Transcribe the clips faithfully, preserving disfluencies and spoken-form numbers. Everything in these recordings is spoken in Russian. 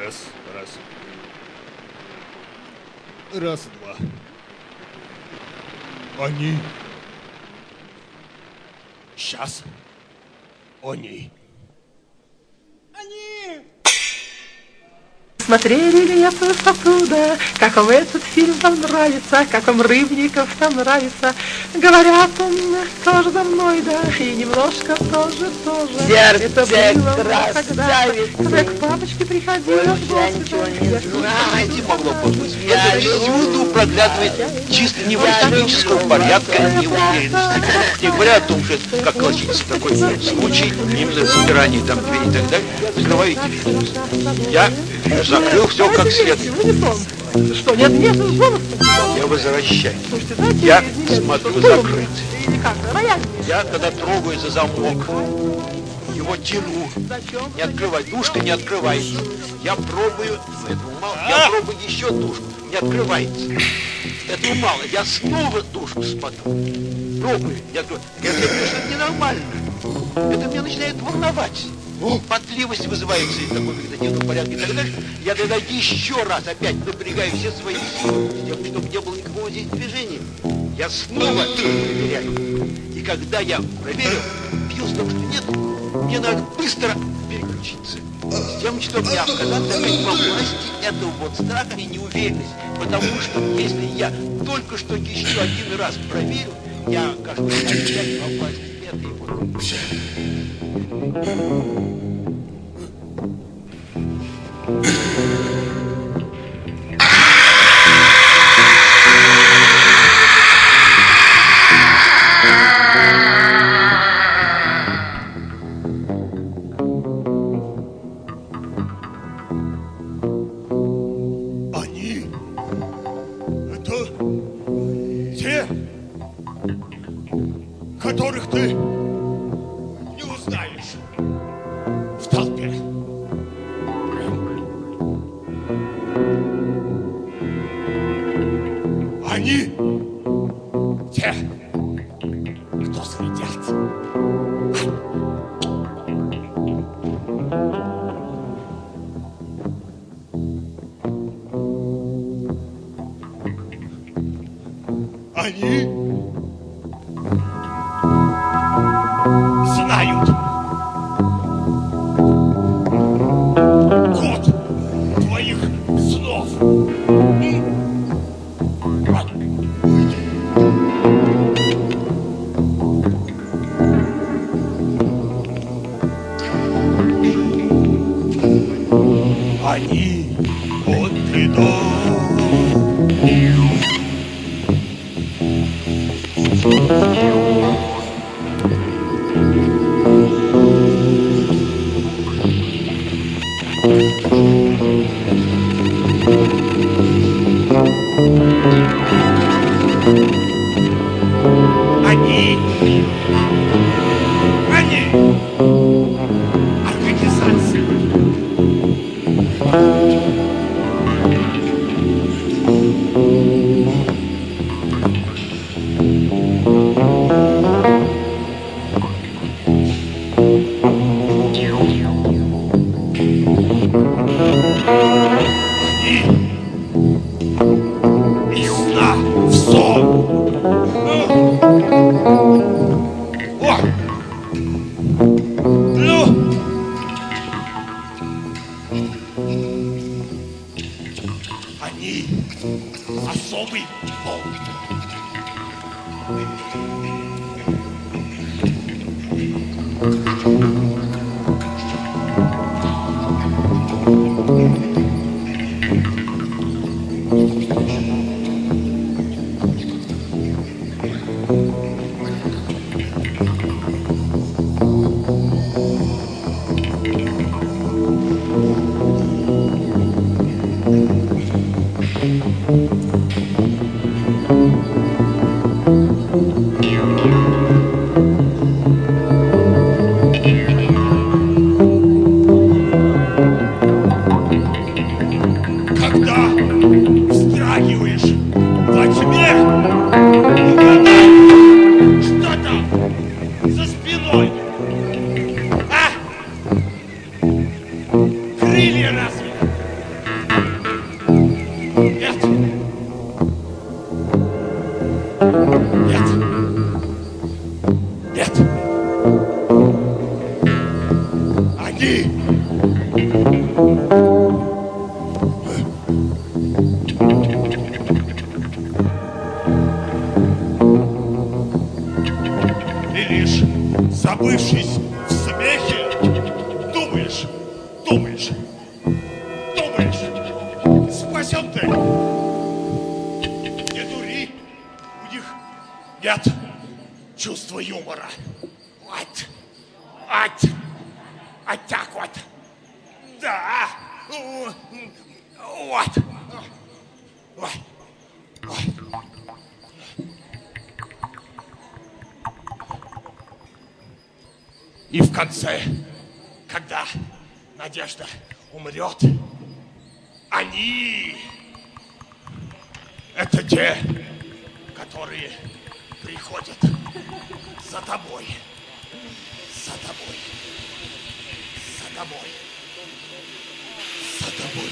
Раз, раз. Раз, два. Они. Сейчас. Они. Они. Смотрели ли это оттуда, как вам этот фильм вам нравится, как вам Рыбников там нравится. Говорят, он тоже за мной, да, и немножко тоже, тоже. Сердце это было когда, красавица. когда я к папочке приходила. Больше я ничего не знаю. Не могло быть. Это всюду проглядывает чисто неврастенического порядка неуверенности. Не говоря о том, что как классический такой случай, именно собирание там дверей и так далее, закрываете дверь. Я закрыл все как следует. Что, нет, нет, голос? Я возвращаюсь. Я смотрю закрыт. Я, когда трогаю за замок, его тяну. Не открывай. Душка не открывается. Я пробую. Этого мало. Я пробую еще душку. Не открывается. Этого мало. Я снова душку смотрю. Пробую. Не открываю. Я говорю, что это ненормально. Это меня начинает волновать. Потливость вызывается из такой, когда нету порядка и так далее. Я тогда еще раз опять напрягаю все свои силы, чтобы не было никакого здесь движения. Я снова проверяю. И когда я проверил, пью с том, что нет, мне надо быстро переключиться. С тем, чтобы не оказаться опять во власти этого вот страха и неуверенности. Потому что если я только что еще один раз проверю, я окажусь опять во власти этой вот. Они? Это те, которых ты не узнаешь в толпе. Они те, кто следят. Они знают код твоих снов. Они вот идут. Они, они, организация. Из сна в сон. О! Ну! Они особый пол. Thank you. Огни! Ты лишь забывшись в смехе, думаешь, думаешь, думаешь, спасен ты. Не дури, у них нет чувства юмора. Вот, вот, вот так вот. Да, вот. Ой, ой. И в конце, когда надежда умрет, они — это те, которые приходят за тобой, за тобой, за тобой, за тобой.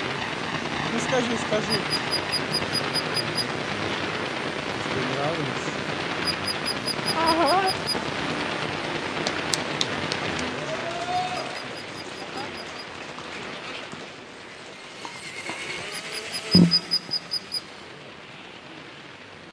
Ну скажи, скажи. Тебе нравилось?